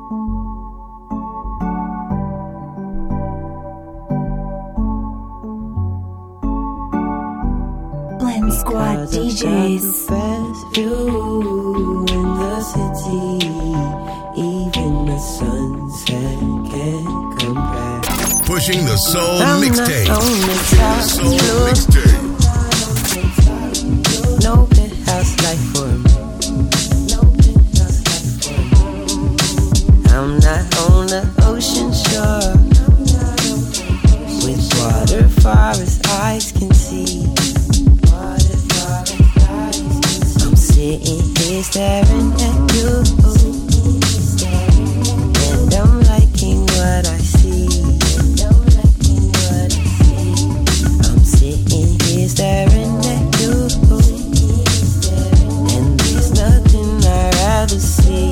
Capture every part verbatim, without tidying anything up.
Blend Squad D Js. Best view in the city, even the sunset can't compare. Pushing the soul I'm mixtape. not on the top, Soul look. mixtape. No penthouse life for me. No penthouse life for me. I'm not on the ocean shore, with water far as eyes can see. Water far as eyes can see. I'm sitting here staring at you, and I'm liking what I see. I'm sitting here staring at you, and there's nothing I'd rather see,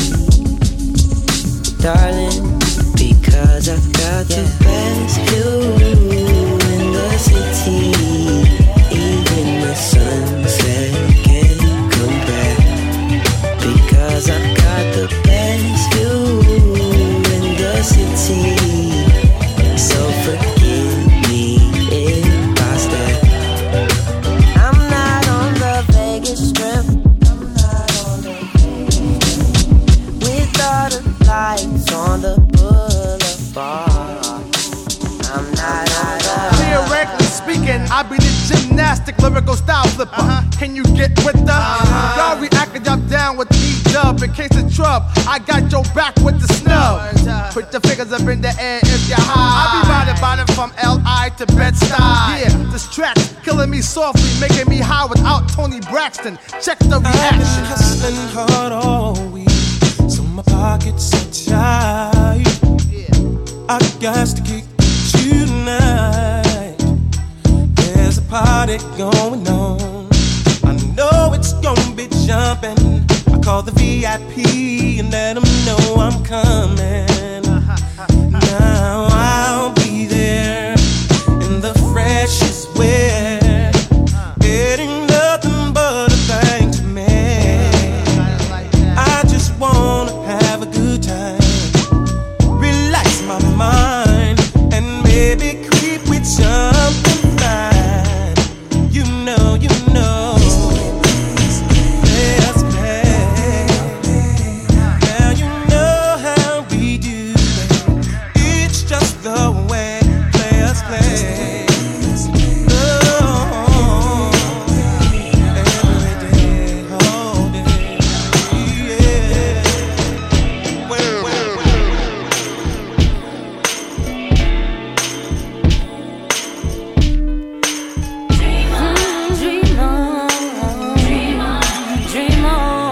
darling, because I've got the best view in the city, even the sunset can't compare, because I've got the best view in the city, so forgive me if I stare. I'm not on the Vegas Strip, I'm not on the Vegas Strip, with all the lights on the boulevard. I'm not on the Theoretically speaking, I be the gymnastic lyrical style flipper. Uh-huh. Can you get with the? Uh-huh. Y'all reacting, y'all down with E-dub. In case of trouble, I got your back with the snub. Uh-huh. Put your fingers up in the air if you're high. I be riding by them from L I to Bed-Stuy. Yeah, this track's killing me softly, making me high without Tony Braxton. Check the reaction. I've been hustling hard all week, so my pockets are tight. Yeah. I got to kick with you tonight. There's a party going on, I know it's gonna be jumping. I call the V I P and let them know I'm coming. Now I'll be there in the freshest wear. It ain't nothing but a thing to me. I just wanna have a good time, relax my mind, and maybe creep with something fine. You know, you know. Let's play. Now you know how we do it. It's just the way players play. Oh, every day, all day, yeah. Well, well, well. Dream on, dream on, dream on.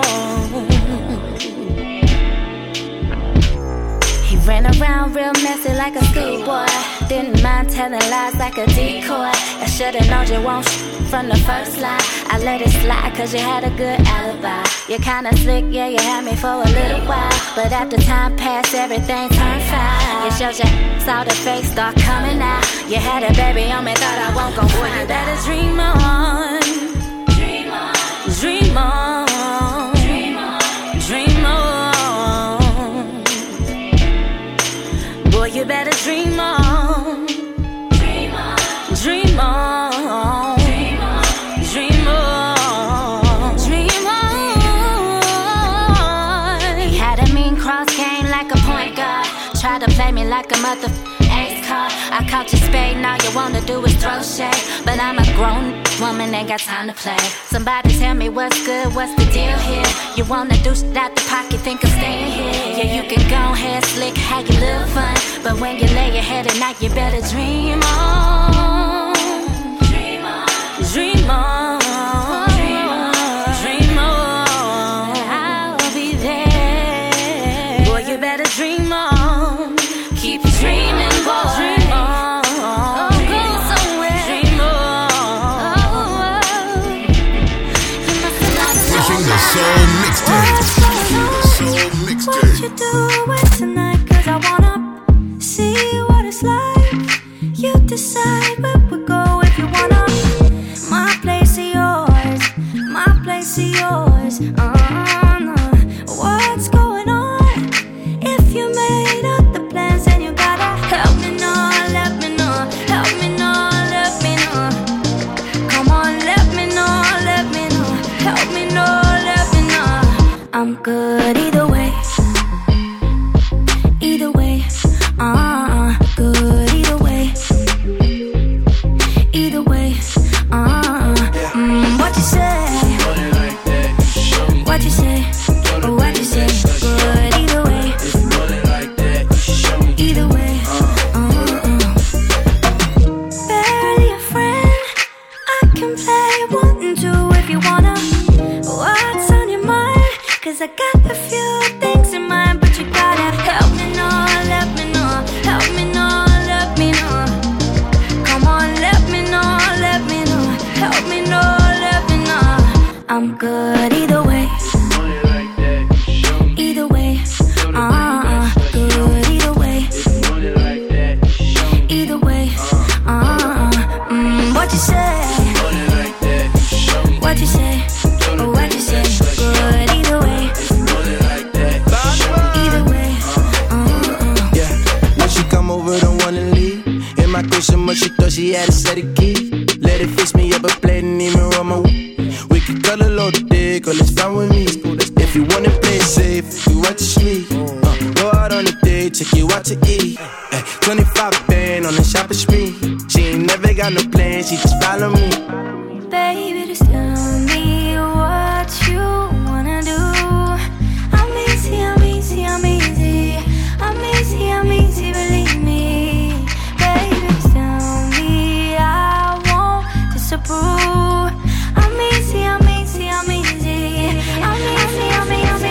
He ran around real messy like a schoolboy. Didn't mind telling lies like a decoy. I should've known you won't from the first lie. I let it slide cause you had a good alibi. You're kinda slick, yeah, you had me for a little while, but after time passed, everything turned fine. You showed your saw the face start coming out. You had a baby on me, thought I won't go for you. Better dream on, dream on, dream on, dream on, dream on. Boy, you better dream on, dream on, dream on, dream on, dream on, dream on. He had a mean cross game like a point guard. Tried to play me like a mother ace card. I caught you spade, now you wanna do is throw shade. But I'm a grown woman, ain't got time to play. Somebody tell me what's good, what's the deal here? You wanna do shit out the pocket, think I'm staying here. Yeah, you can go ahead, slick, how you live fun. But when you lay your head at night, you better dream on, dream on, dream on, dream on, dream on. I'll be there. Boy, you better dream on. Keep dreaming, boy. Dream on. Oh, go somewhere. Dream on. You must have lost Pushing the soul mixtape. The soul mixtape. What you doing tonight? Cause I wanna see what it's like. You decide where we go if you wanna. My place or yours, my place or yours. Uh, What's going on? If through so much she thought she had to set a key. Let it fix me up a plate and even run my we could cut a load of dick, or let's fine with me. If you wanna play safe, if you want to sleep, uh, go out on a date, take you out to eat. Ay, twenty-five band on the shopping spree. She ain't never got no plans, she just follow me. Baby, just tell me what you wanna do. I'm easy, I'm easy, I'm easy. I'm easy, I'm easy, believe me. Baby, just tell me I won't disapprove. I'm easy, I'm easy, I'm easy. I'm easy, I'm easy,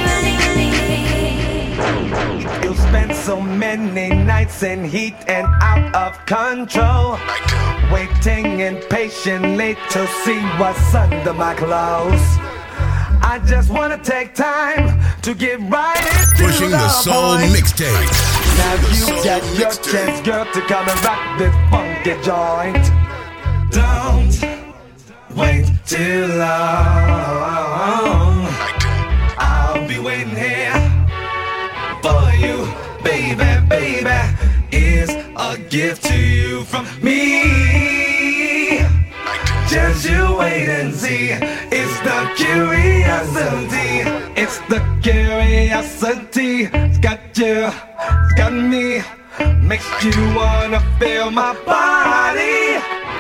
believe me. You'll spend so many nights in heat and out of control, waiting impatiently to see what's under my clothes. I just wanna take time to get right into Pushing the the soul point. mixtape. Now The you soul got your mixtape. chance, girl, to come and rock this funky joint. Don't wait too long. I'll be waiting here for you, baby, baby. Is a gift to you from me. Just you wait and see. It's the curiosity. It's the curiosity. It's got you, it's got me. Makes you wanna feel my body.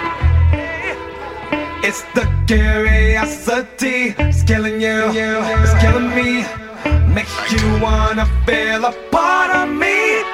It's the curiosity. It's killing you, it's killing me. Makes you wanna feel a part of me.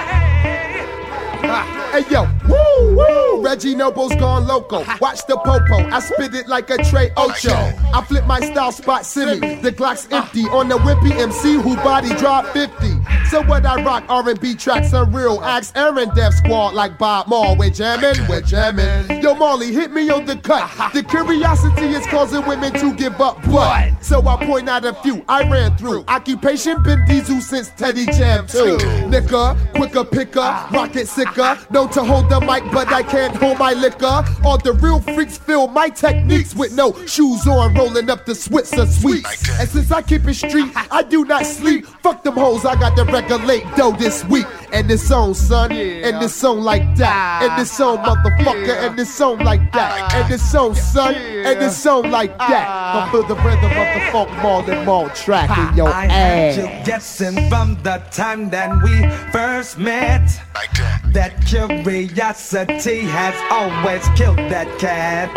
Hey yo, woo woo! Reggie Noble's gone loco. Watch the popo, I spit it like a Trey Ocho. I flip my style spot silly. The Glock's empty on the whippy M C who body drop fifty. So what I rock R and B tracks unreal. Axe Aaron Death Squad like Bob Maul. We're jamming, we're jamming. Yo Marley, hit me on the cut. The curiosity is causing women to give up butt. So I point out a few I ran through. Occupation been Diesel since Teddy Jam too. Nigga, quicker picker, rocket sicker. Known to hold the mic, but I can't hold my liquor. All the real freaks feel my techniques with no shoes on, rolling up the Switzer sweets. And since I keep it street, I do not sleep. Fuck them hoes, I got to regulate dough this week. And this song, son, and this song like that. And this song, motherfucker, and this song like that. And this song, son, and this song like that. Gonna feel the rhythm of the funk more than more track in your I had you ass. guessing from the time that we first met. That curiosity has always killed that cat.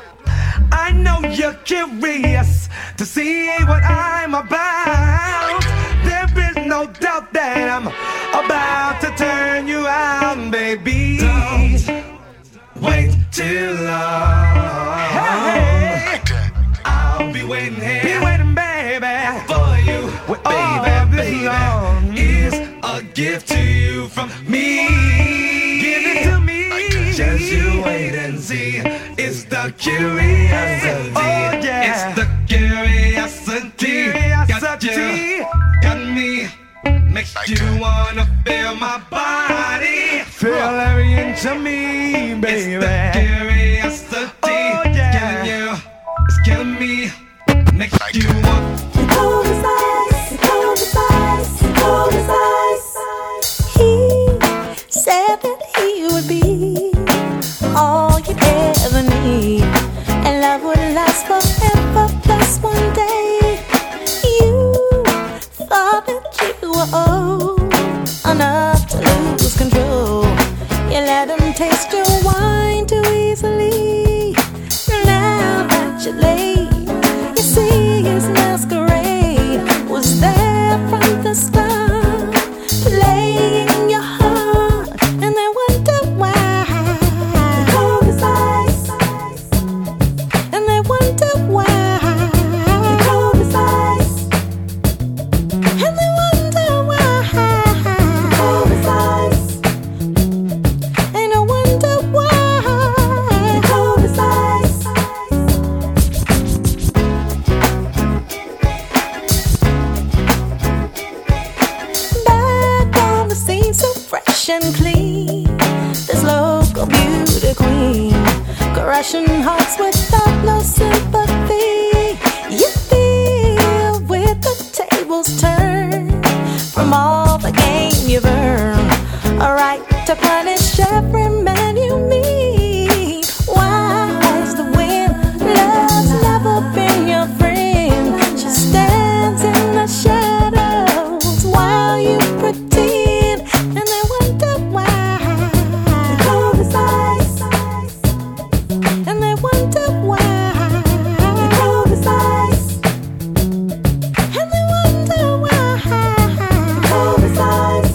I know you're curious to see what I'm about. There is no doubt that I'm about to turn you on, baby. Don't wait too long. Hey, I'll be waiting here. Be waiting, baby, for you. Well, baby, baby, is a gift to you from me. Give it to me. Just you wait and see. It's the curiosity. Oh, yeah. It's the curiosity. Got you, got me. Makes you wanna feel my body. Feel every inch of me, baby. It's the curiosity. Oh, yeah. Killing you, it's killing me. Makes you want. Cold as ice, cold as ice, cold as ice. He said that he would be all you'd ever need, and love would last forever. Plus one day, you thought that you were old enough to lose control. You let him taste your wine too easily. Now that you're late, you see his masquerade was there from the start, playing your heart, and they wonder why. Cold as ice, and they wonder why. Cold as ice, and they wonder why. Cold as ice, and I wonder why. Cold as ice. Back on the scene, so fresh and clean. This local beauty queen, crushing hearts without no sympathy. You feel with the tables turned from all the game you've earned. A right to punish every man you meet. Wise the wind, love's never been your friend. She stands in the shadows while you pretend, and they wonder why. The cold is ice, and they wonder why. The cold is ice, and they wonder why. The cold is ice.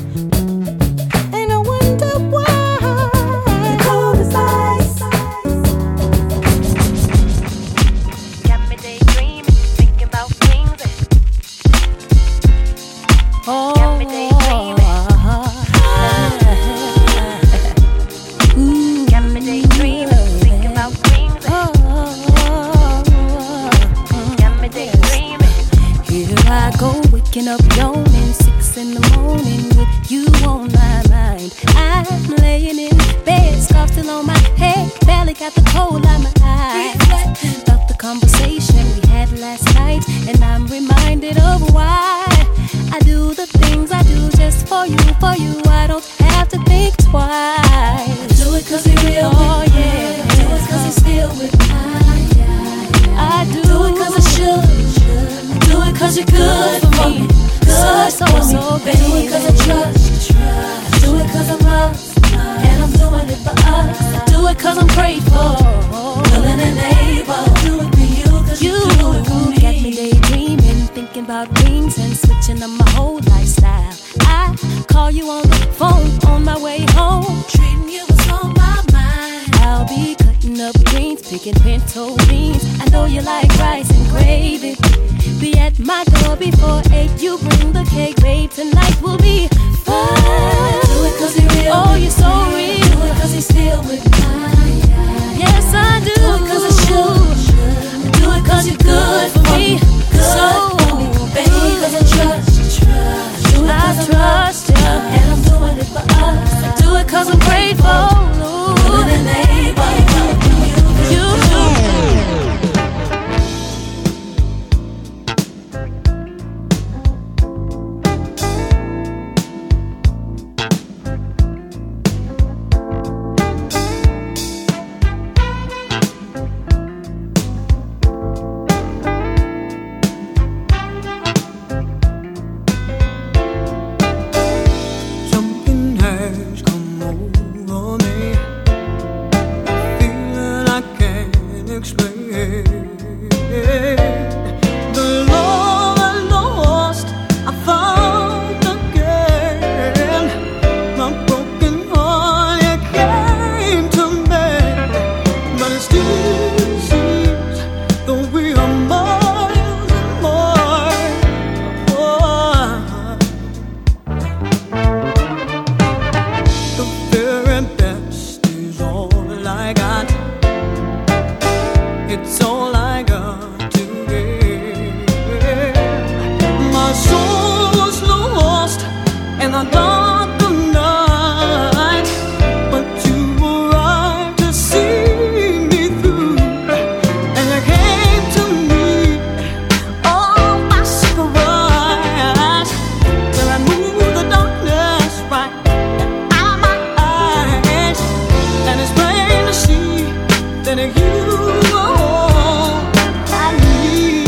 Waking up yawning, six in the morning with you on my mind. I'm laying in bed, scarf still on my head, barely got the cold out my eyes. About the conversation we had last night, and I'm reminded of why I do the things I do just for you, for you. I don't have to think twice. Do it cause he real, oh yeah. Do it cause he's still with me. I do, do it cause I should. Do it cause you're good for me. Good so, so, so, baby. Do it cause I trust. Do it cause I'm lost. And I'm doing it for us. Do it cause I'm grateful. Willing and able. Do it for you cause you, you do it for me. Got me daydreaming, thinking about rings and switching up my whole lifestyle. I call you on the phone on my way home, treating you was on my mind. I'll be cutting up greens, picking pinto beans. I know you like rice and gravy. Be at my door before eight. You bring the cake, babe. Tonight will be fun. Do it cause he real. Oh, you're so real. Do it cause he's still with me. Yes, I do. Do it cause I should. Do it cause you're good for me. Good so, for me, baby. Cause I trust. Do it cause I trust you. And I'm doing it for us. Do it cause I'm grateful. Good and able. You do.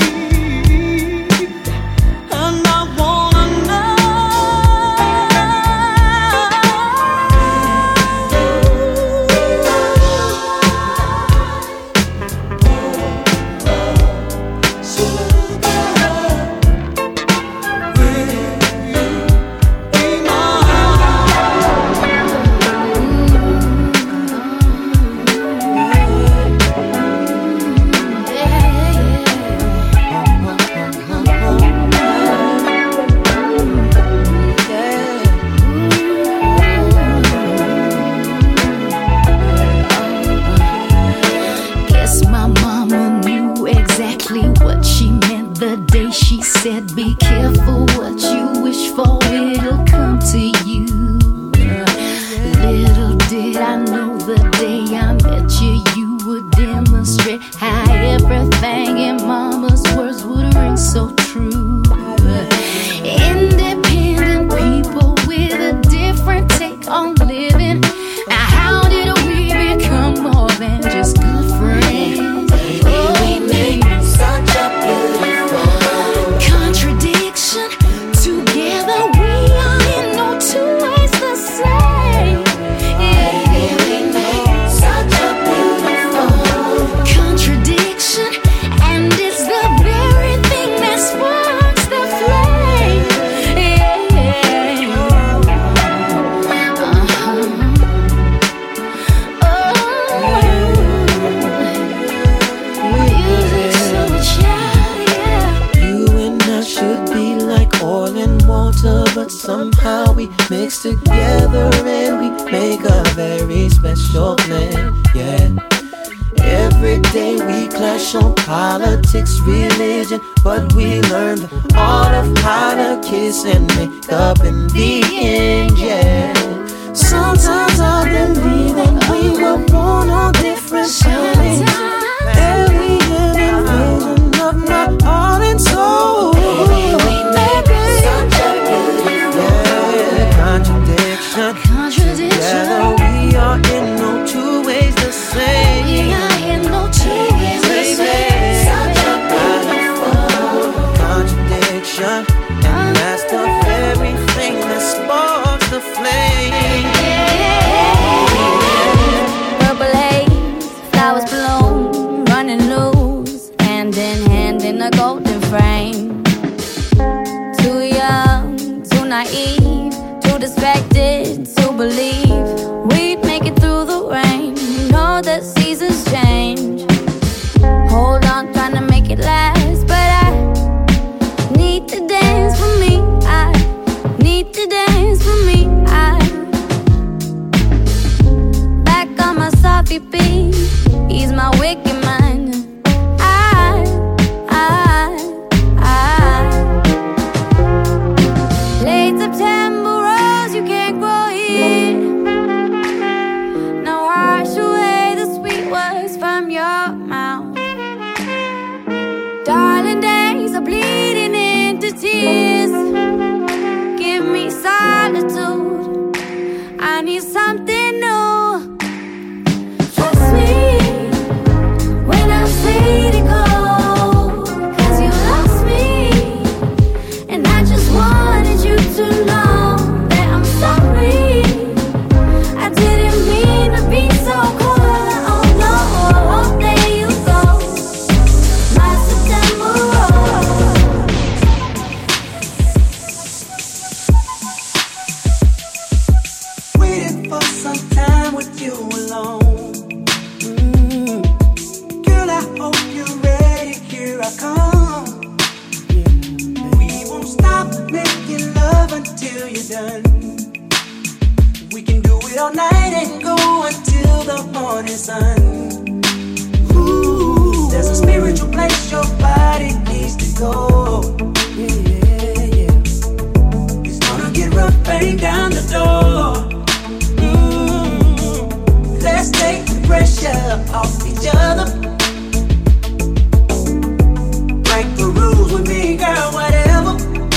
And I wanna know we mix together and we make a very special plan, yeah. Every day we clash on politics, religion, but we learn the art of how to kiss and make up in the end, yeah. Sometimes I believe that we were born on different planets. Every invasion of my heart and soul. Baby, we make such a beautiful yeah, contradiction. Contradiction. Together we are in no two ways the same. We are in no two ways the same. Such a beautiful contradiction, and that's the very thing that sparks the flame. Purple haze, flowers bloom, running loose, hand in hand in a golden frame. Too young, too naive, too distracted to believe we'd make it through the rain. You know that seasons change. Hold on, trying to make it last, but I need to dance for me. I need to dance for me. I back on my soft beat, ease my wicked mind. I, I, I late September rose, you can't grow here. Now wash away the sweet words from your mouth. Darling, days are bleeding into tears. Give me solitude, I need something new. Trust me when I say to go, 'cause you lost me, and I just wanted you to know that I'm sorry. I didn't mean to be so cold. Oh no, there you go, my September rose. Waiting for some time with you alone. Mm. Girl, I hope you're ready. Here I come. We won't stop making love until you're done. We can do it all night and go until the morning sun. Ooh, there's a spiritual place your body needs to go. Yeah, yeah, yeah. It's gonna get rough, bang down the door. Mm, let's take the pressure off each other. Break the rules with me, girl, whatever.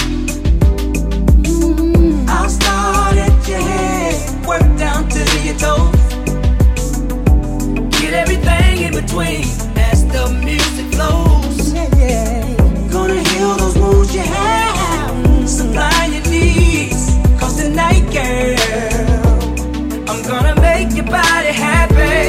Mm, I'll start at your head, work down to your toes. Get everything in between as the music flows. Yeah, yeah. Gonna heal those wounds you have, supply your needs. 'Cause tonight, girl, I'm gonna make your body happy.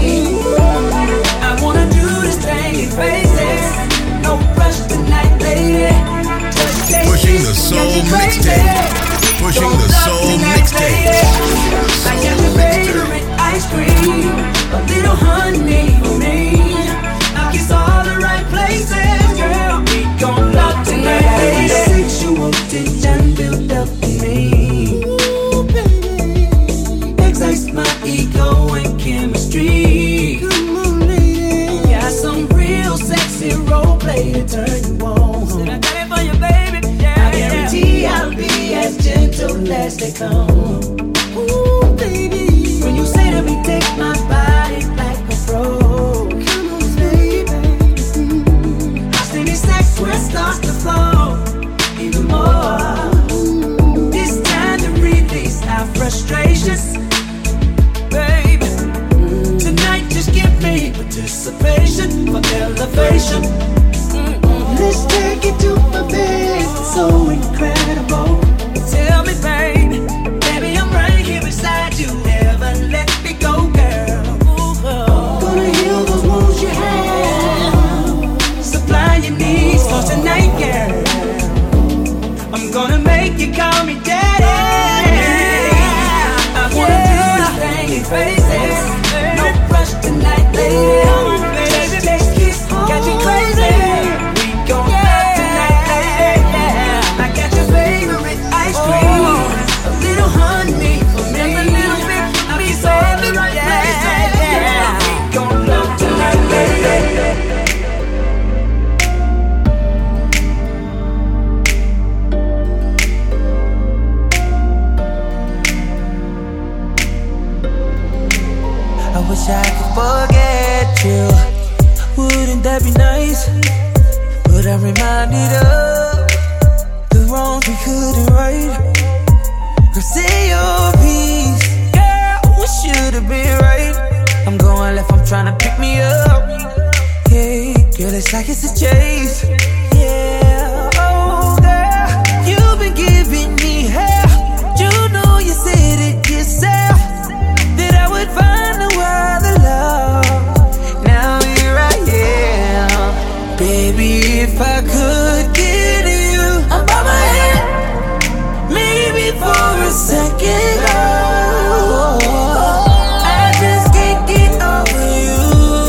I wanna do this thing in phases. No rush tonight, lady. Just take Pushing it, the soul get crazy. mixtape. Pushing Don't the love soul tonight, mixtape. lady. I got your favorite ice cream, a little honey for me. I'll kiss all the right places, girl. We gon' love tonight, lady. Sexual tension built up in me. Ooh, baby. Excites my ego and chemistry. Come on, lady. Got some real sexy role play to turn you on. Said I got it for you, baby. Yeah, I guarantee yeah. I'll be as gentle as they come. Ooh, baby. When you say to me, take my body like a pro. Come on, baby. Mm. I'll send you sex when it starts to flow. Even more. It's time to release our frustrations, baby. Tonight, just give me participation for elevation. Mm-mm. Let's take it to my bed. It's so incredible. Tell me, baby, baby, I'm right here beside you. Never let me go, girl. Ooh, oh. Gonna heal those wounds you have, supply your needs for tonight, girl. I'm gonna make you call me daddy. I wanna wish I could forget you. Wouldn't that be nice? But I'm reminded of the wrongs we couldn't right. Girl, say your piece. Girl, we should've been right. I'm going left, I'm trying to pick me up. Yeah, girl, it's like it's a chase. Yeah, oh girl, you've been giving me hell. You know you said it yourself, that I would find a world of love. Now here I am. Baby, if I could get you, I'm by my head. Maybe for a second, oh, I just can't get over you.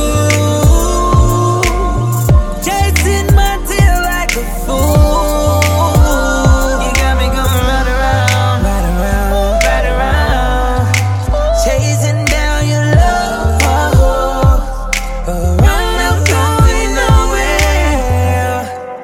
Chasing my tail like a fool. You got me going right around, right around, right around. Chasing down your love, around, I'm going nowhere.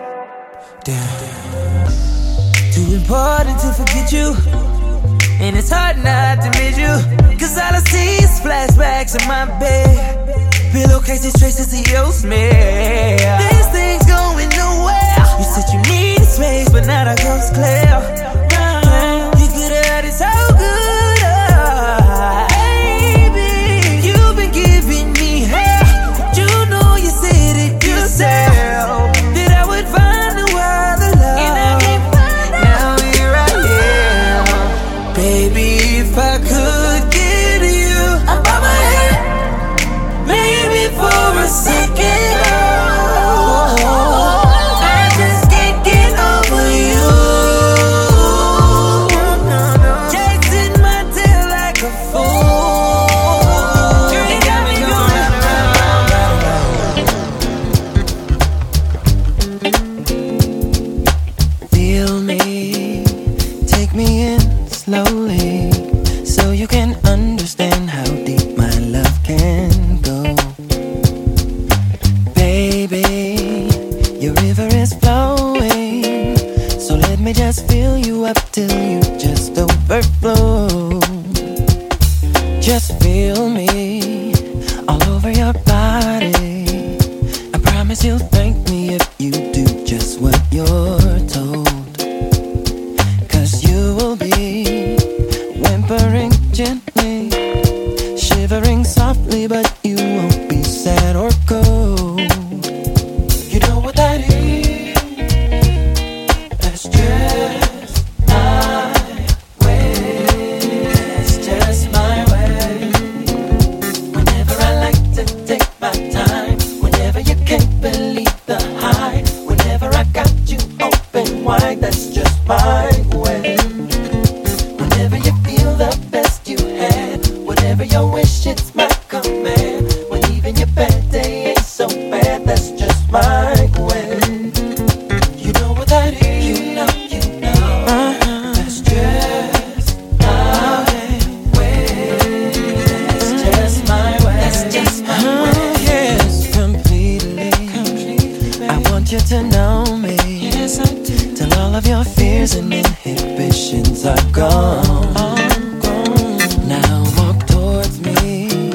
Damn, too important to forget you, and it's hard not to miss you. Cause all I see is flashbacks in my bed, pillowcases, traces of your smell. These things going nowhere. You said you needed space, but now the coast clear. You could have had it so good, oh, baby. You've been giving me hell. You know you said it yourself, that I would find the world of love. And I can't find it. Now here I am. Baby, if I could get you, I'm by my head. Maybe for a second, oh, I just can't get over you. Chasing my tail like a fool. You got me going round, round, round. Feel me, take me in slowly, so you can understand how deep my love can go. Baby, your river is flowing, so let me just fill you up till you just overflow. Just feel me all over your body. I promise you'll thank me if you do just what you're told. Cause you will be whimpering gently, shivering softly, but you won't be sad or cold. You know what that is? That's just my way. That's just my way. Whenever I like to take my time, whenever you can't believe the high, whenever I got you open wide, that's just my way. Whenever you feel the best you had, whatever your wish, it's my command. When even your bad day ain't so bad, that's just my way. You know what that is? You know, you know. Uh-huh. That's just my way. That's just my way. That's just my way. Yes, completely. completely I want you to know me. Yes, I do. Till all of your fears and inhibitions are gone. Now walk towards me.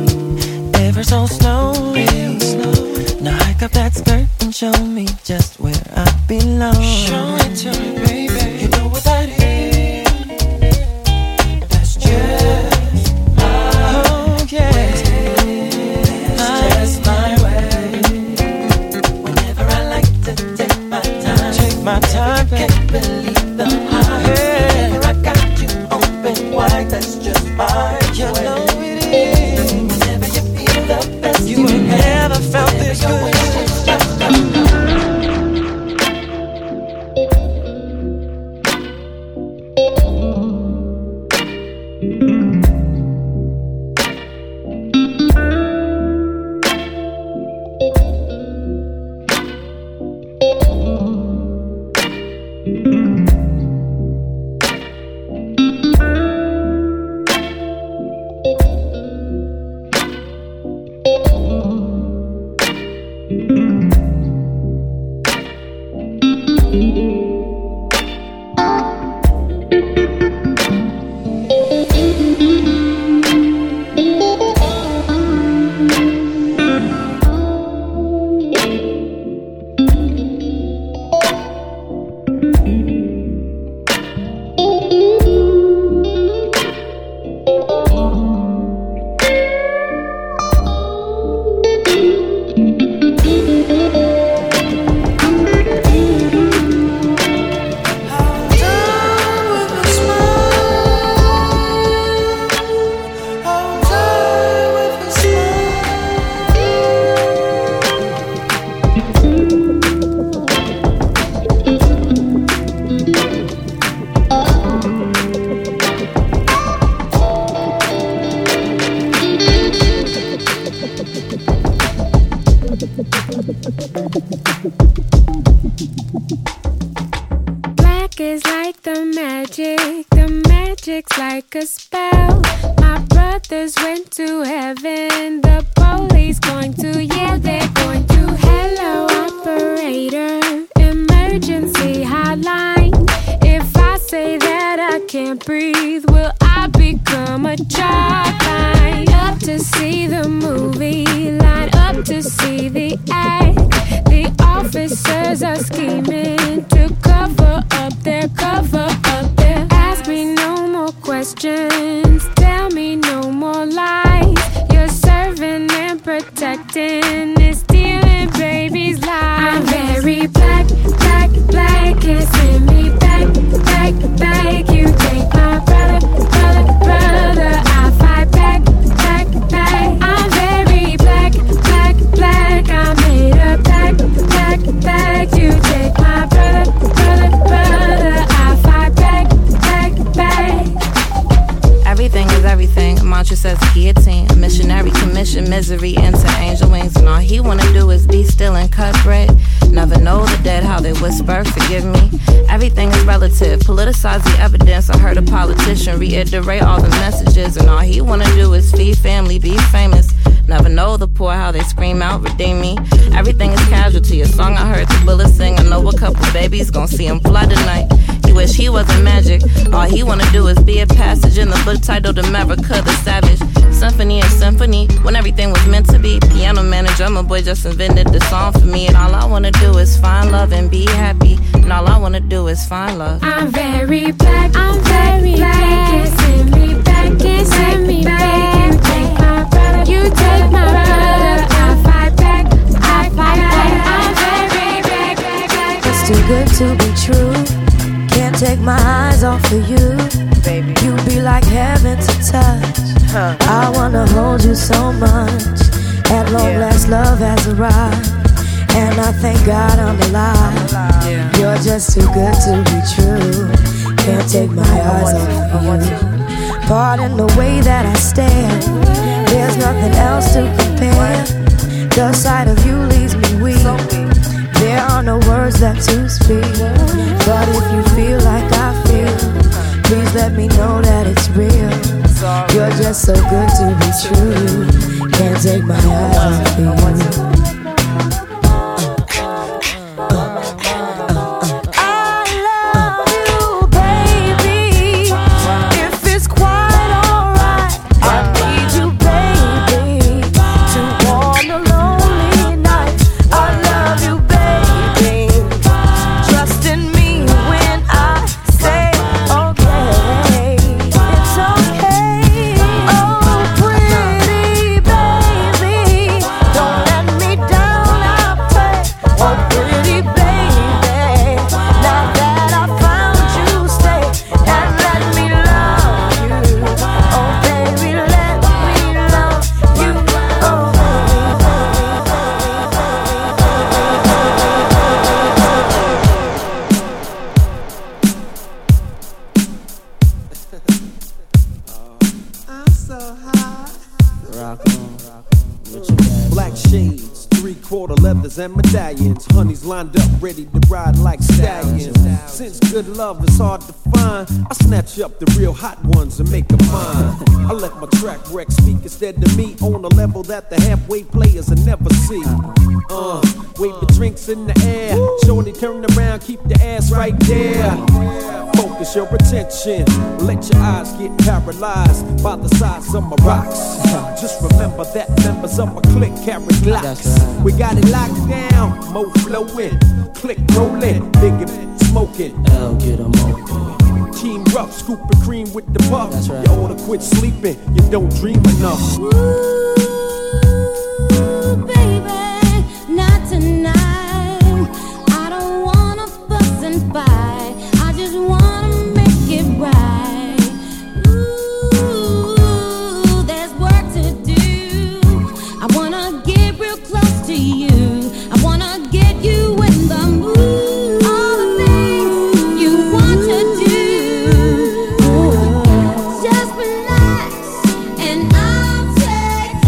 magic's like a spell. My brothers went to heaven. The police going to, yeah, they're going to. Hello, operator, emergency hotline. If I say that I can't breathe, will I become a child? Line up to see the movie, line up to see the act. The officers are scheming to cover up their cover up their. Ask me no more questions, tell me no more lies. You're serving and protecting, it's stealing babies' lives. I'm very black, black, black, can't send me back, back, back. You take my brother, brother, brother, I fight back, back, back. I'm very black, black, black, I made a back, back, back. You take my brother, brother, brother, I fight back, back, back. Everything is everything, a mantra says a guillotine. A missionary commission misery into angel wings. And all he wanna do is be still and cut bread. Never know the dead, how they whisper, forgive me. Everything is relative, politicize the evidence. I heard a politician reiterate all the messages. And all he wanna do is feed family, be famous. Never know the poor, how they scream out, redeem me. Everything is casualty, a song I heard the bullets sing. I know a couple babies gon' see him fly tonight. He wish he wasn't magic, all he wanna do is be a passage in the book titled America the Savage. Symphony and symphony, when everything was meant to be. Piano man and drummer boy just invented the song for me. And all I wanna do is find love and be happy. And all I wanna do is find love. I'm very black, I'm very black. Can't send me back, can't send me back. You take my brother, you take my brother. I fight back, I fight back. I'm very black, black, black. It's too good to be true. Can't take my eyes off of you, baby. You be like heaven to touch. Huh. I wanna hold you so much. At long yeah. last, love has arrived, and I thank God I'm alive. Yeah. You're just too good to be true. Can't take my eyes off of you. Pardon the way that I stare. There's nothing else to compare. The sight of you leaves me weak. There are no words left to speak. But if you feel like I feel, please let me know that it's real. You're just so good to be true. Can't take my eyes off you. And medallions, honeys lined up, ready to ride like stallions. Since good love is hard to find, I snatch up the real hot ones and make them mine. I let my track wreck speak instead of me on a level that the halfway players will never see. Uh, wave the drinks in the air, shorty turn around, keep the ass right there. Focus your attention, let your eyes get paralyzed by the size of my rocks. Just remember that members of my clique carry glocks. We got it locked down, mo flowing, click rolling, big smoking. L get 'em open. Team rough, scooping cream with the puff. That's right. You oughta quit sleeping, you don't dream enough. Ooh, baby, not tonight. I don't wanna fuss and fight. I just wanna make it right. Ooh, there's work to do. I wanna get real close to you. I wanna get you in the mood. All the things you want to do. Just relax and I'll take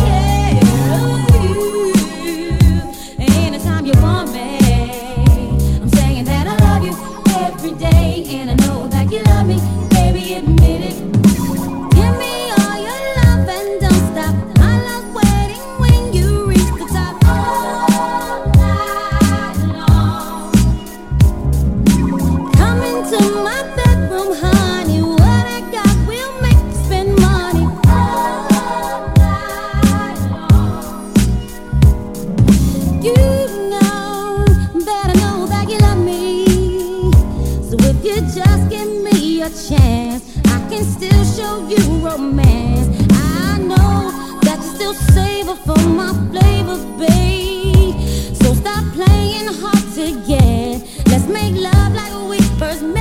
show you romance. I know that you still savor for my flavor, babe. So stop playing hard to get. Let's make love like we first met.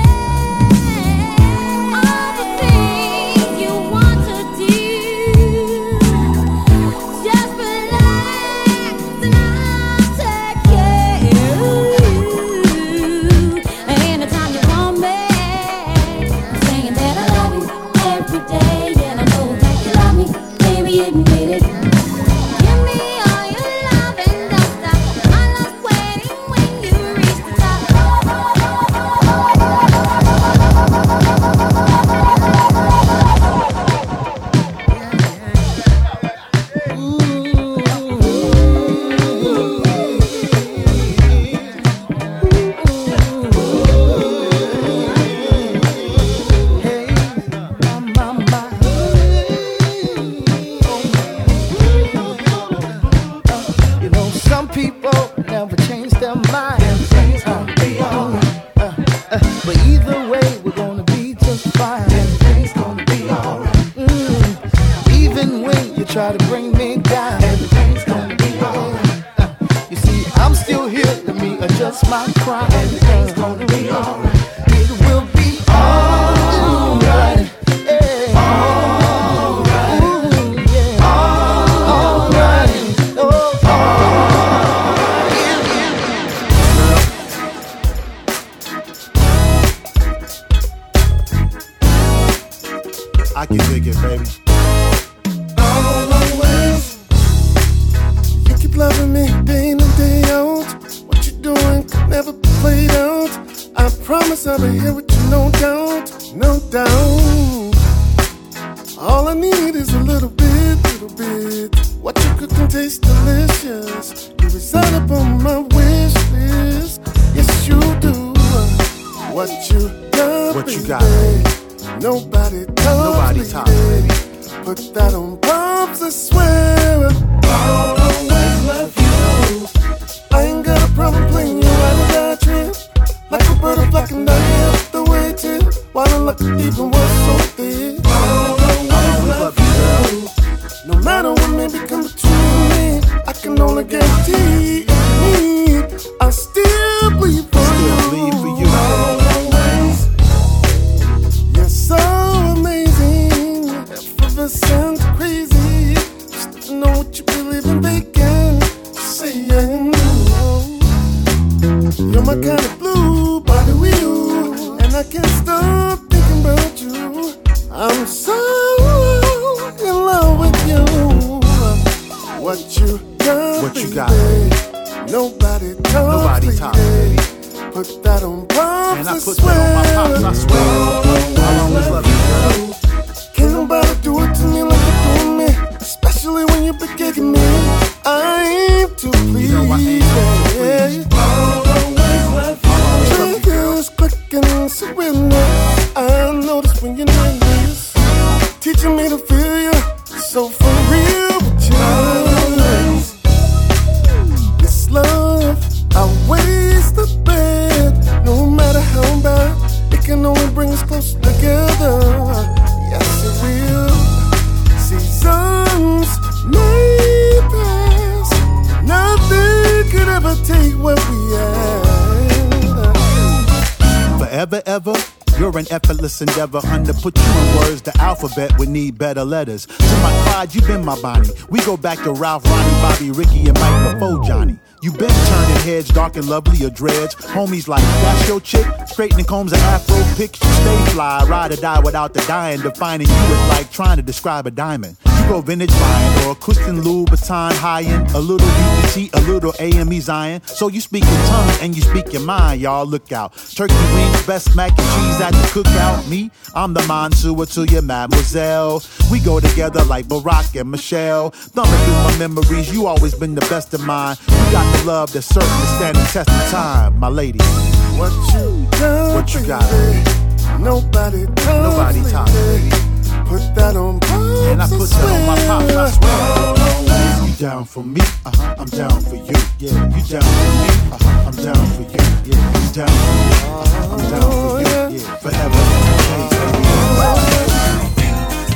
All the things you want to do, just relax and I'll take care of you. Anytime you want me, I'm saying that I love you every day, and I know that you love me, baby, admit it. Give me all your love and don't stop. My love's waiting when you reach the top. You know, some people never change their mind. Everything's gonna be alright. Uh, uh, but either way, we're gonna be just fine. Everything's gonna be alright. Mm, even when you try to bring me down, everything's gonna be alright. Uh, you see, I'm still here. Let me adjust my crown. Everything's gonna be alright. It will be alright. Yeah. Alright. Ooh, yeah. Alright. Oh, I can dig it, baby. Always, you keep loving me day in and day out. What you doing could never be played out. I promise I'll be here with you, no doubt, no doubt. All I need is a little bit, little bit. What you cook can taste delicious. You reside up on my wish list. Yes, you do. What you got, What you baby? got, baby? Nobody tops, Nobody lady. tops, baby. Put that on pops, I swear. I'll always love you. I ain't got a problem playing you out of that trip. Like a bird of flocking down here up the way tip. While I look deep and was so thick. I'll always love you. No matter what may become between me, I can only guarantee if you need, I'll still bleed for Still you. bleed for you. Always. You're so amazing, effervescent, crazy. Just to know what you believe in, they can say yeah. You're my kind of blue body wheel, and I can't stop thinking about you. I'm so in love with you. What you got, What you baby? got, baby? Nobody tops, Nobody tops, baby. Put that on pops, And I I put swear. that on my pops, I swear. I'll always love you, girl. Can't nobody do it to me like you're doing me, especially when you be kicking me. I aim to please. You know I aim to please. Triggers clicking, surrender. I notice when you're nervous, teaching me to feel you so for real with you. This love outweighs the bad. No matter how bad, it can only bring us closer together. Yes, it will. Seasons may pass, nothing could ever take what we had. Forever, ever, you're an effortless endeavor. Under put you in words, the alphabet would need better letters. To my pride, you've been my Bonnie. We go back to Ralph, Ronnie, Bobby, Ricky, and Mike before Johnny. You been turning heads, dark and lovely, or dreads. Homies like, that's your chick. Straightening combs and afro pics. You stay fly, ride or die without the dying. Defining you is like trying to describe a diamond. You go vintage buying or a Christian Louboutin high-end. A little U P T, a little A M E Zion. So you speak in tongues and you speak your mind, y'all look out. Turkey wings, best mac and cheese at the cookout. Me, I'm the Mansour to your mademoiselle. We go together like Barack and Michelle. Thumbing through my memories, you always been the best of mine. You got the love that's certain to stand the test of time, my lady. What you got, What you got, baby? Nobody tops, Nobody tops, baby. Put that on pops, And I put that on my pops, I swear. You down for me, uh-huh, I'm down for you. Yeah, you down for me, uh-huh, I'm down for you. Yeah, you down for me, uh-huh, I'm down for you. Yeah, forever. Hey, baby.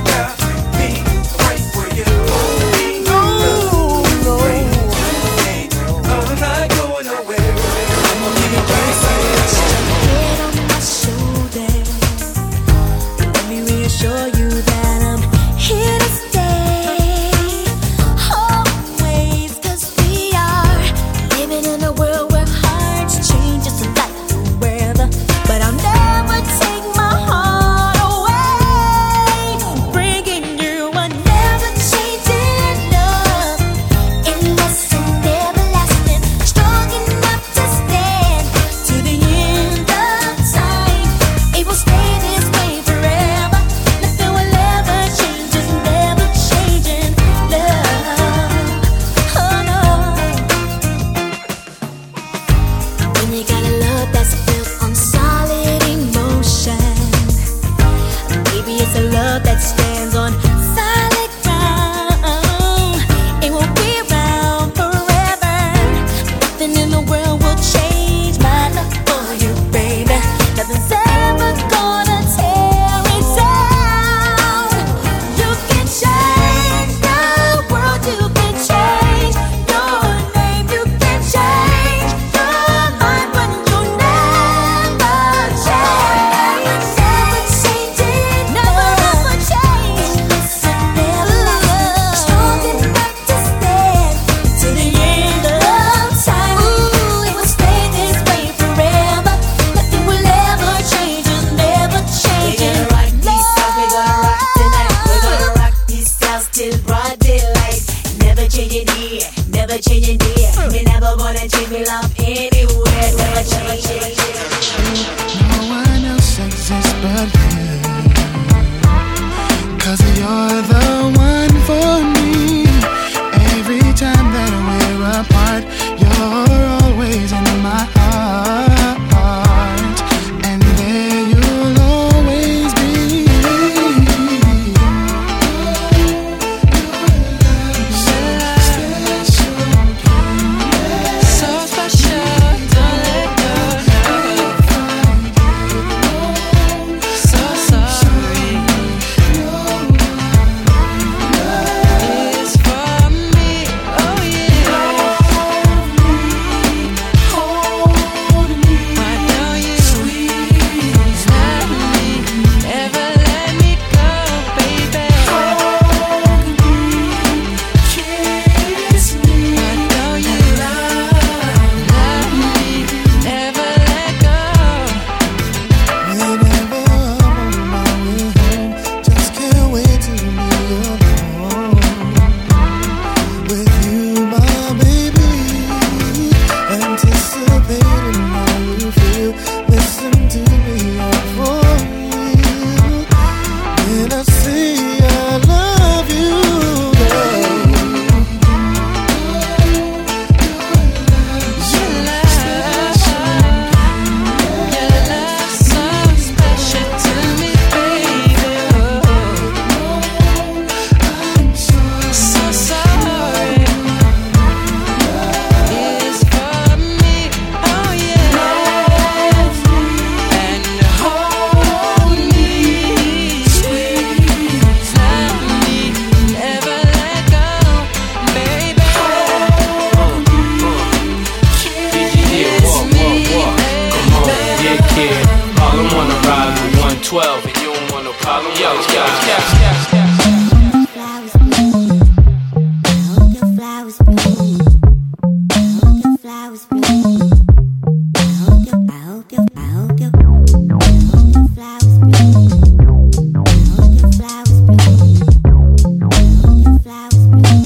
never changing, dear. You never gonna change me, love, anywhere. Never change. No one else exists but you. Cause you're the one for me. Every time that we're apart, you're always in my heart. And there you'll always be. So special, don't let go. So sorry. It's for me, oh yeah. Hold me, why don't you squeeze me? Never let me go, baby. Hold me, kiss me. Why don't you love, love me? Never let go. Whenever I'm on my way home, just can't wait to be alone with you, my baby. Anticipating how you feel. Listen to me, I'm for you. When I say I love you, girl. Your love so special to me, baby. I'm so sorry. It's for me, oh yeah. And hold me, squeeze me, never let go, baby. Kiss me, baby. Yeah, kid. All I wanna ride with one twelve, and you don't want no problem. Yo, yo, yo, yo. Flowers bloom. I hope your flowers bloom. I hope your flowers bloom. I hope your, I hope your, I hope your, I hope your flowers bloom. I hope your flowers bloom. I hope your flowers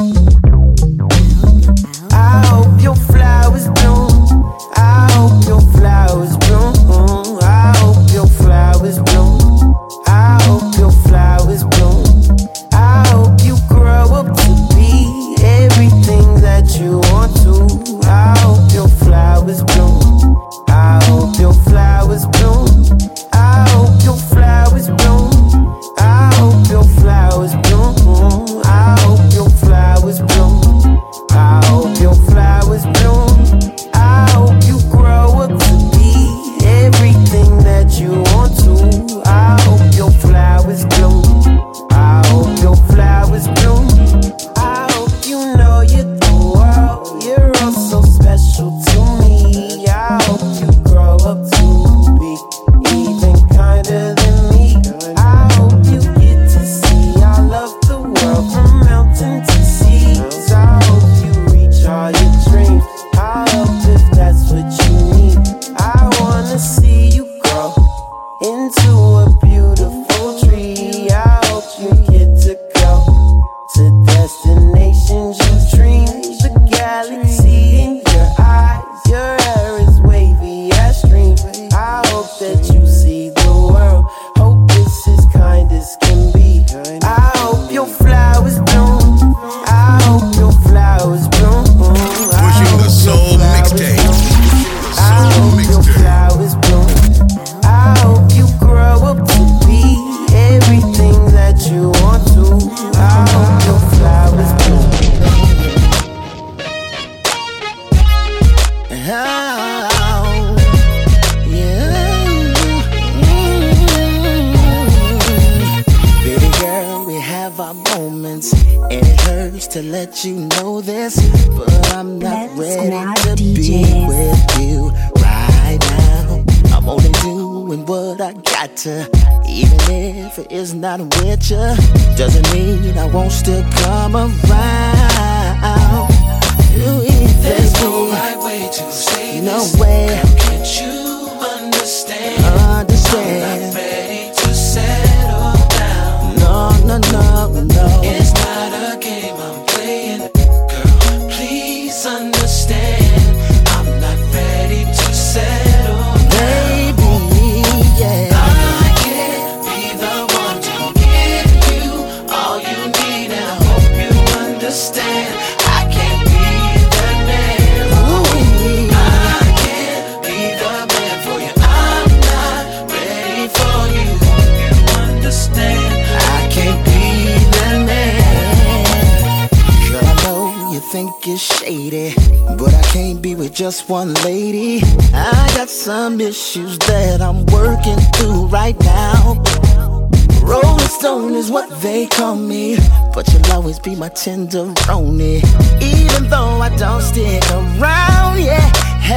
bloom. I hope your flowers bloom. I hope your flowers bloom. I hope your flowers bloom. I hope your flowers bloom. I hope you grow up to be everything that you want to. I hope your flowers bloom. I hope your flowers bloom. I hope your flowers bloom. I hope your flowers bloom. I hope your flowers bloom. I hope your flowers bloom. I hope you grow up to be everything that you want to. I hope your flowers bloom. I hope your flowers bloom. I hope you know you're the world. You're all so special to me. I hope you grow up to be even kinder than me. I hope you get to see I love the world from mountain to seas. I hope you reach all your dreams. I hope if that's what you need. I wanna see you grow into a beautiful tree. I hope you get to go to destinations you dream. The galaxy in your eyes, your hair is wavy as stream. I hope that you see the world. Hope it's as kind as can be. I hope your flowers bloom. I hope your flowers bloom. Pushing the soul mixtape. I hope your flowers bloom. I hope you grow up to be everything that you want to. I hope your flowers bloom. Oh, yeah. Baby girl, we have our moments, and it hurts to let you know this, but I'm not ready to be with you right now. I'm only doing what I got to, even if it is not with you. Doesn't mean I won't still come around. There's no right way to say no this. Way. Girl, can't you understand? Understand. I'm not ready to settle down. No, no, no, no. It's not a game I'm playing. Girl, please think it's shady, but I can't be with just one lady. I got some issues that I'm working through right now. Rolling Stone is what they call me, but you'll always be my tenderoni. Even though I don't stick around, yeah.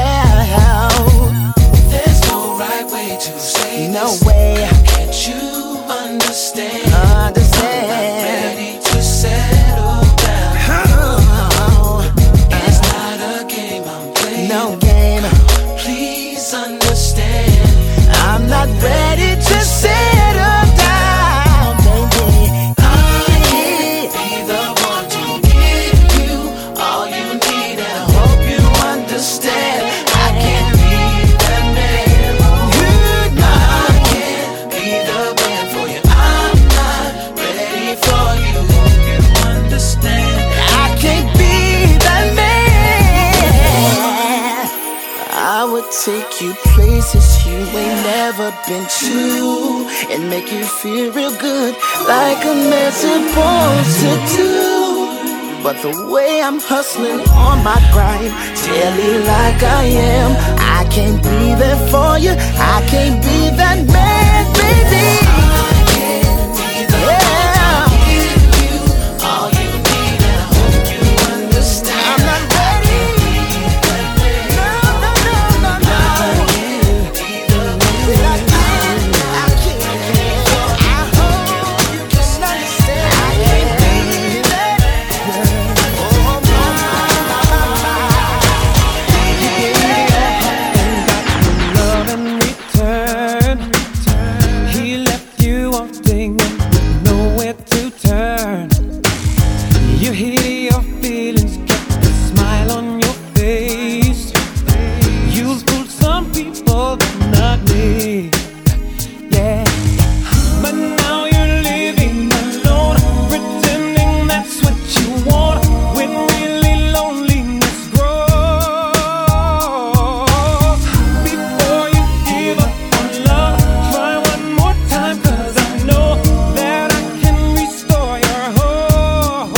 There's no right way to say no this. way. Can't you understand? Understand. I'm not ready to settle down. Oh, it's not a game I'm playing. No game. Please understand. I'm not ready to settle down, baby. I can't be the one to give you all you need, and I hope you understand. I can't be that man. I can't be the man for you. I'm not ready for you. Hope you understand. I can't be that man. I would take you places you ain't never been to, and make you feel real good like a man supposed to do. But the way I'm hustling on my grind, daily like I am, I can't be there for you. I can't be that man, baby. I can't be the one to give you all you need, and I hope you understand. I'm not ready. No, no, no, no, no. I can't. I hope you can understand. I can't be that. Oh, my, Love in return. He left you wanting with nowhere to turn. You hid your feelings, kept a smile on your face. You fooled some people, but not me. Yeah. But now you're living alone, pretending that's what you want, when really loneliness grows. Before you give up on love, try one more time, 'cause I know that I can restore your hope.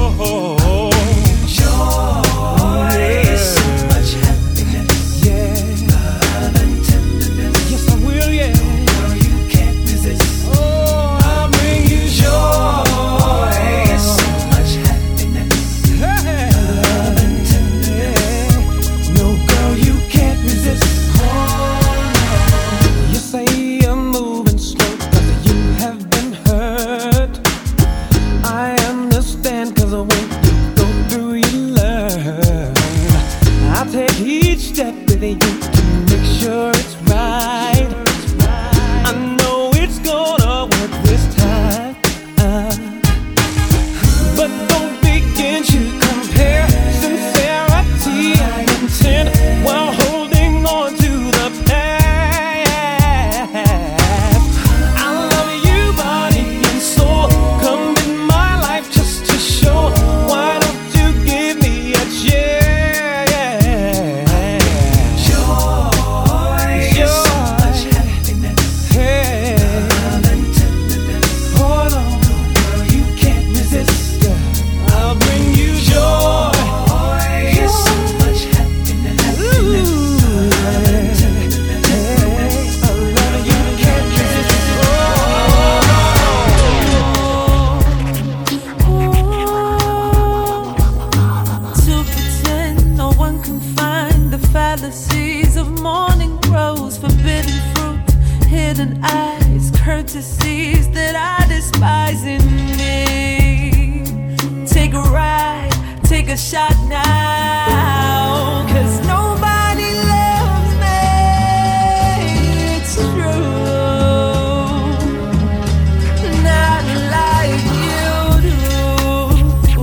Joy, so much happiness, yeah. Love and tenderness, yes I will, yeah. Girl, you can't resist. Oh, I'll bring you joy, so much happiness, love and tenderness. No, girl, you can't resist. Oh, no. You say you're moving slow 'cause you have been hurt. I understand, 'cause when you go through you learn. I take each step with you to make sure it's right. I know it's gonna work this time. Uh, but don't begin to compare sincerity and intent while holding on to the past. I love you, body and soul. Come in my life just to show. Why don't you give me a chance? Joy, so much happiness, hey. Love and tenderness. Hold on, girl, you can't resist. I'll bring you joy, so much happiness. Ooh, love and tenderness. I love you, can't resist. To pretend no one can find the fallacies of morning rose, forbidden fruit, hidden eyes, courtesies that I despise in me. Take a ride, take a shot now, 'cause nobody loves me. It's true, not like you do.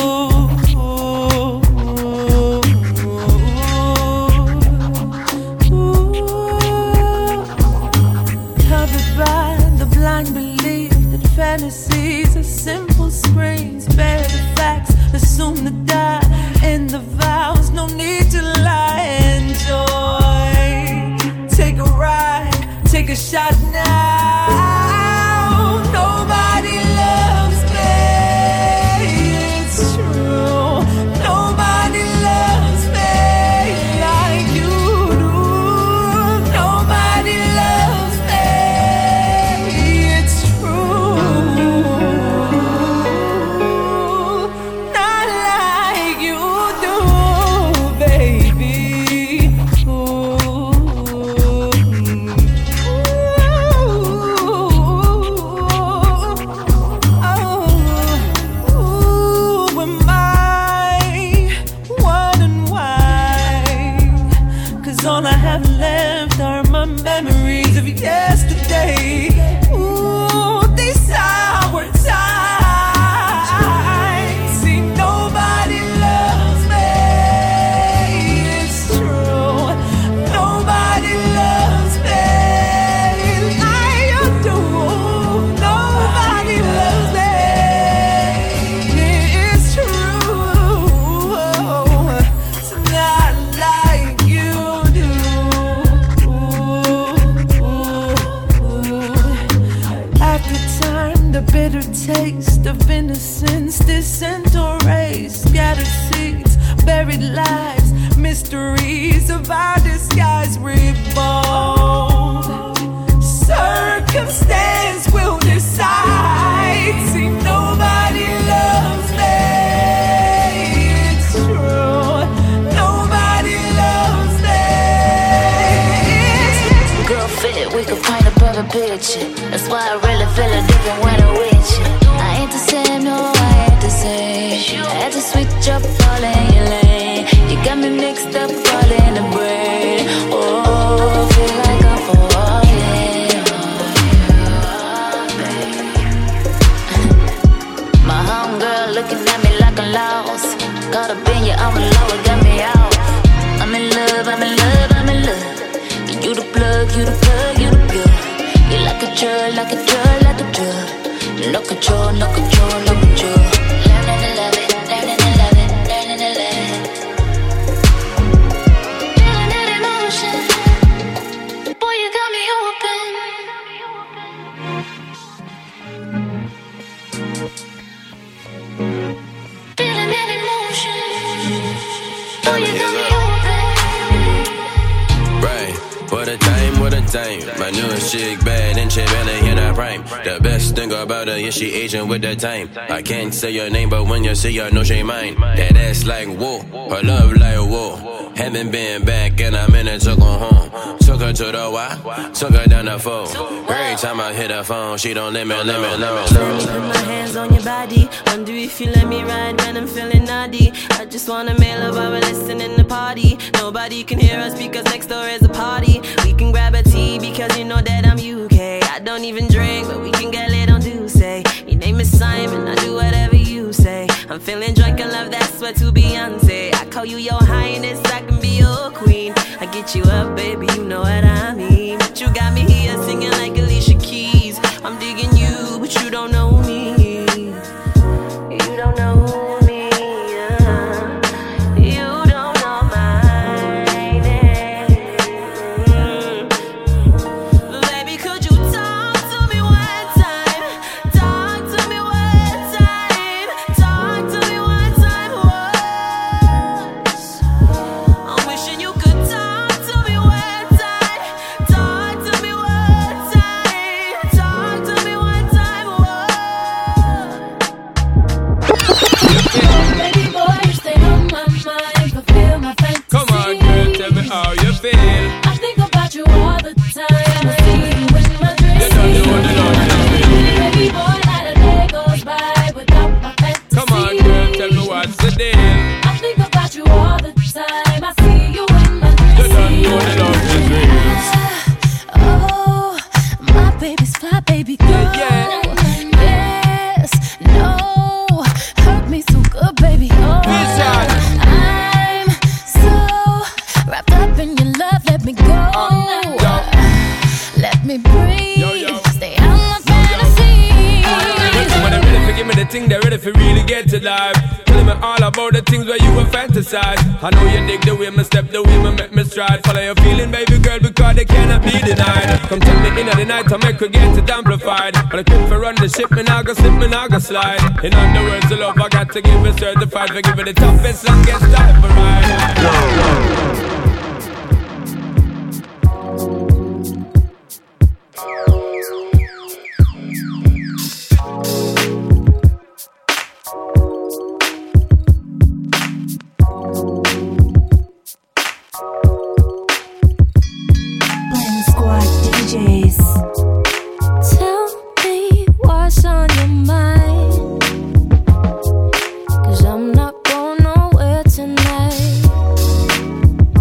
Covered by the blind belief that fantasies are simple screens, bear the facts, assume the die in the taste of innocence, descent or race, scattered seeds, buried lives, mysteries of our disguise revolve. Circumstance will decide. See, nobody loves me. It's true. Nobody loves me. Girl, fit, we could paint a perfect picture. That's why I really feel it different when I'm with you. I ain't the same, no, I ain't the same. I had to switch up all in your lane. You got me mixed up all in the brain. Oh, I feel like I'm falling. My homegirl looking at me like I'm lost. Caught up in you, I'm in love, it got me out. I'm in love, I'm in love, I'm in love. You the plug, you the plug, you the plug. You like a drug, like a drug, like a drug. No control, no control, no control. Learning to love it, learning to love it, learning to love it. Feeling that emotion. Boy, you got me open. Feeling that emotion. Boy, you got me open. Right, what a time, what a time. My newest chick bad and she barely in her prime. The best thing about her is she aging with the time. I can't say your name, but when you see her, know she mine. That ass like whoa, her love like whoa. Haven't been back and I'm in it to go home. Took her to the Y, took her down the phone. Every time I hit her phone, she don't let me, let me, let me, let me. Put my hands on your body. Wonder if you let me ride when I'm feeling naughty. I just wanna make love while we're listening to party. Nobody can hear us because next door is a party. We can grab a tea because you know that I'm U K. I don't even drink, but we can get lit on Tuesday. Your name is Simon, I do whatever you say. I'm feeling drunk and love, that's what to Beyonce. I call you your highness, I can be your queen. I get you up, baby, you know what I mean. But you got me here singing like Alicia Keys. I'm digging you, but you don't know me. You don't know me, uh. You don't know my name. Baby, could you talk to me one time? Talk to me one time. Talk to me one time. Once. I'm wishing you could talk to me one time. Talk to me one time. Talk to me one time. Baby boy, you stay on my mind, fulfill my fantasy. Come on, girl, tell me how you feel. I think about you all the time. I see you in my dreams. You know, you know, you know, you know. Baby boy, not a day goes by without my fantasy. Come on, girl, tell me what's the deal. I think about you all the time. I see you in my dreams. You know, you know, you know, the dreams. Oh, my baby's fly, baby girl. Yeah, yeah. Yes, no, hurt me so good, baby. Oh, Vision. I'm so wrapped up in your love. Let me go. Let me breathe. Yo, yo. Stay out my fantasy. When they're ready to give me the thing, they're ready for really get to life. Tell me all about the things where you were fantasize. I know you dig the way me step, the way me make me stride. Follow your feeling, baby girl, because they cannot be denied. Come tell me in the night, I make her get it amplified. But I quit for run the ship, me now go slip, me now go slide. In other words, the love I got to give it certified. For give it the toughest, longest time for ride. Blend Squad D Js. Tell me what's on your mind, 'cause I'm not going nowhere tonight.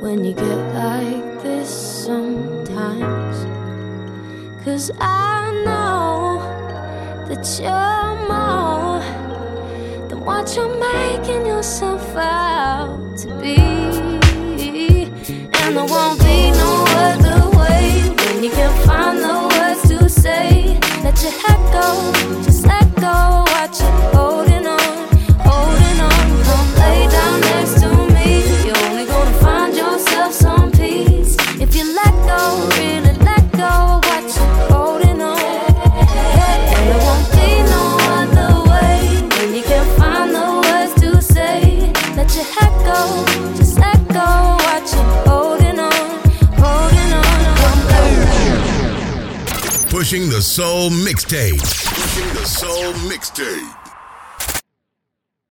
when you get like this sometimes. 'Cause I know that you're more than what you're making yourself out to be. And there won't be no other way when you can't find the words to say. Let your head go, just let go. Watch it holding on, holding on. Come lay down next to me. You're only gonna find yourself some peace if you let go, really let go. Watch it holding on. And there won't be no other way when you can't find the words to say. Let your head go, just let go. Watch it holding on, holding on. Come lay down. Pushing the Soul Mixtape. Pushing the Soul Mixtape.